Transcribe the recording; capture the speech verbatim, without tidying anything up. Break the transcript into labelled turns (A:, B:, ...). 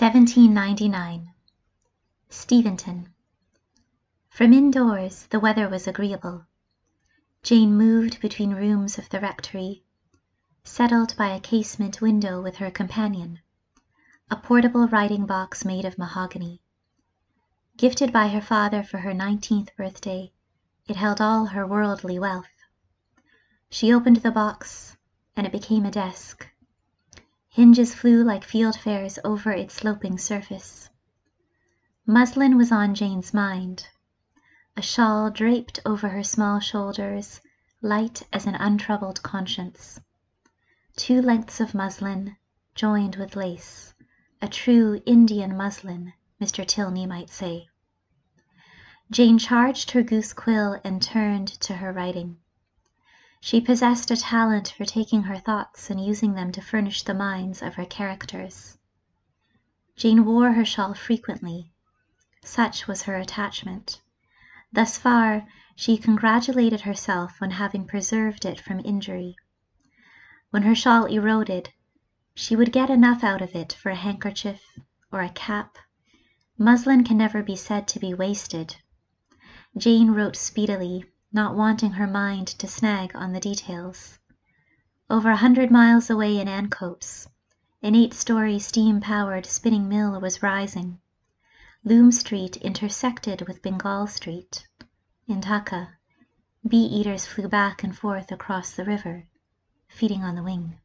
A: seventeen ninety-nine. Steventon. From indoors the weather was agreeable. Jane moved between rooms of the rectory, settled by a casement window with her companion, a portable writing box made of mahogany. Gifted by her father for her nineteenth birthday, it held all her worldly wealth. She opened the box, and it became a desk. Hinges flew like fieldfares over its sloping surface. Muslin was on Jane's mind. A shawl draped over her small shoulders, light as an untroubled conscience. Two lengths of muslin, joined with lace. A true Indian muslin, Mister Tilney might say. Jane charged her goose quill and turned to her writing. She possessed a talent for taking her thoughts and using them to furnish the minds of her characters. Jane wore her shawl frequently. Such was her attachment. Thus far, she congratulated herself on having preserved it from injury. When her shawl eroded, she would get enough out of it for a handkerchief or a cap. Muslin can never be said to be wasted. Jane wrote speedily, not wanting her mind to snag on the details. Over a hundred miles away in Ancoats, an eight-story steam-powered spinning mill was rising. Loom Street intersected with Bengal Street. In Dhaka, bee-eaters flew back and forth across the river, feeding on the wing.